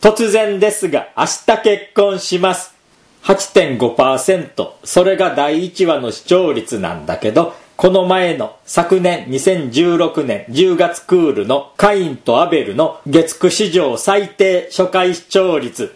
突然ですが明日結婚します。8.5%。それが第1話の視聴率なんだけど、この前の昨年2016年10月クールのカインとアベルの月9史上最低初回視聴率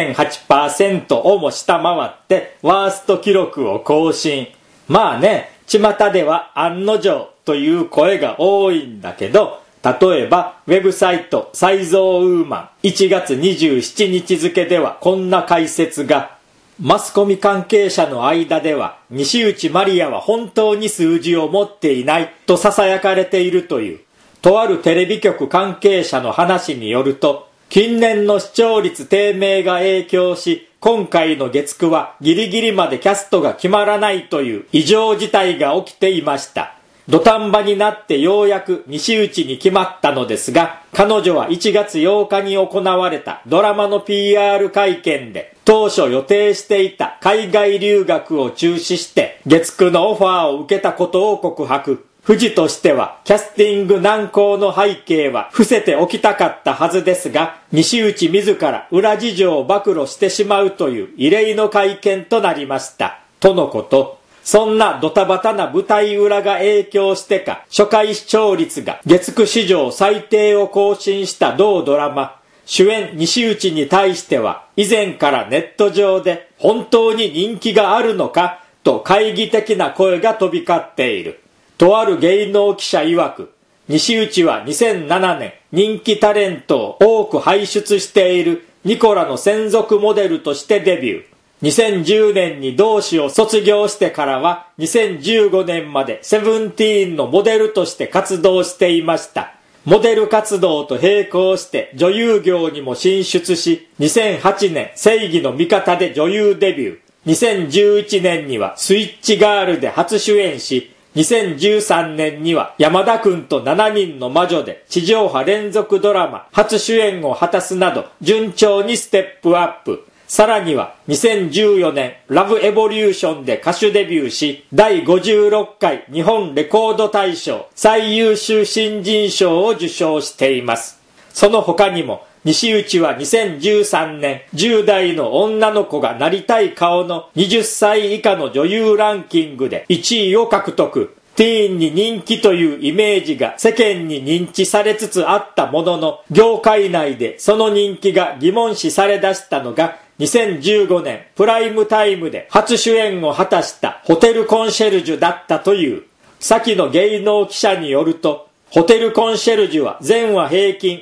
8.8% をも下回ってワースト記録を更新。まあね、巷では案の定という声が多いんだけど、例えばウェブサイトサイゾーウーマン1月27日付ではこんな解説が、マスコミ関係者の間では西内まりやは本当に数字を持っていないと囁かれているという。とあるテレビ局関係者の話によると、近年の視聴率低迷が影響し、今回の月9はギリギリまでキャストが決まらないという異常事態が起きていました。土壇場になってようやく西内に決まったのですが、彼女は1月8日に行われたドラマの PR 会見で、当初予定していた海外留学を中止して月9のオファーを受けたことを告白。フジとしてはキャスティング難航の背景は伏せておきたかったはずですが、西内自ら裏事情を暴露してしまうという異例の会見となりました。とのこと。そんなドタバタな舞台裏が影響してか、初回視聴率が月9史上最低を更新した同ドラマ。主演西内に対しては以前からネット上で本当に人気があるのかと懐疑的な声が飛び交っている。とある芸能記者曰く、西内は2007年人気タレントを多く輩出しているニコラの専属モデルとしてデビュー。2010年に同志を卒業してからは2015年までセブンティーンのモデルとして活動していました。モデル活動と並行して女優業にも進出し、2008年正義の味方で女優デビュー。2011年にはスイッチガールで初主演し、2013年には山田くんと7人の魔女で地上波連続ドラマ初主演を果たすなど順調にステップアップ。さらには2014年ラブエボリューションで歌手デビューし、第56回日本レコード大賞最優秀新人賞を受賞しています。その他にも西内は2013年10代の女の子がなりたい顔の20歳以下の女優ランキングで1位を獲得。ティーンに人気というイメージが世間に認知されつつあったものの、業界内でその人気が疑問視され出したのが2015年プライムタイムで初主演を果たしたホテルコンシェルジュだったという。先の芸能記者によると、ホテルコンシェルジュは全話平均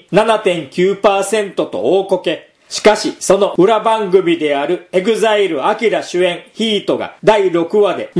7.9% と大こけ。しかしその裏番組であるエグザイルアキラ主演ヒートが第6話で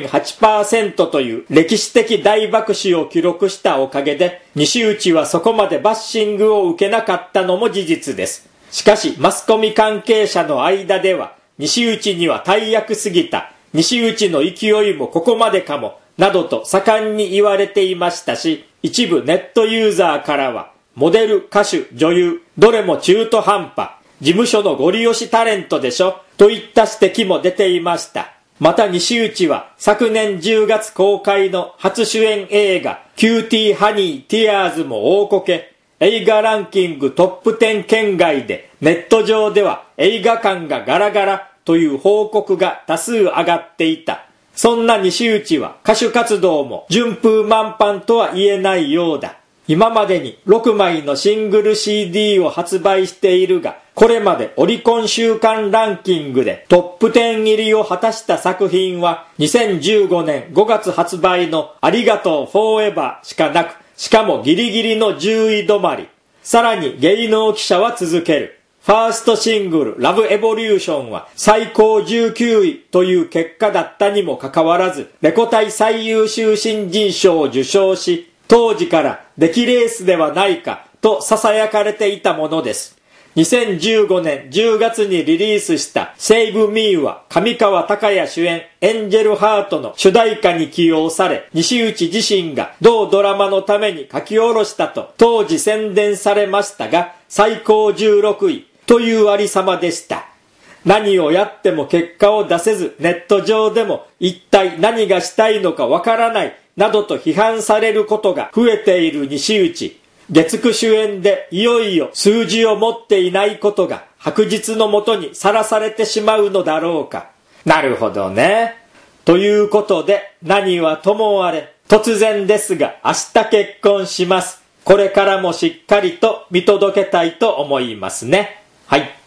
2.8% という歴史的大爆死を記録したおかげで、西内はそこまでバッシングを受けなかったのも事実です。しかしマスコミ関係者の間では、西内には大役すぎた、西内の勢いもここまでかもなどと盛んに言われていましたし、一部ネットユーザーからはモデル、歌手、女優どれも中途半端、事務所のゴリ押しタレントでしょといった指摘も出ていました。また西内は昨年10月公開の初主演映画キューティーハニーティアーズも大こけ。映画ランキングトップ10圏外で、ネット上では映画館がガラガラという報告が多数上がっていた。そんな西内は歌手活動も順風満帆とは言えないようだ。今までに6枚のシングル CD を発売しているが、これまでオリコン週間ランキングでトップ10入りを果たした作品は2015年5月発売のありがとうフォーエバーしかなく、しかもギリギリの10位止まり。さらに芸能記者は続ける。ファーストシングルラブエボリューションは最高19位という結果だったにもかかわらず、レコ大最優秀新人賞を受賞し、当時から出来レースではないかと囁かれていたものです。2015年10月にリリースしたセイブミーは上川隆也主演エンジェルハートの主題歌に起用され、西内自身が同ドラマのために書き下ろしたと当時宣伝されましたが、最高16位というありさまでした。何をやっても結果を出せず、ネット上でも一体何がしたいのかわからないなどと批判されることが増えている西内。 月9主演でいよいよ数字を持っていないことが白日のもとにさらされてしまうのだろうか。なるほどね。ということで、何はともあれ、突然ですが明日結婚します。これからもしっかりと見届けたいと思いますね。はい。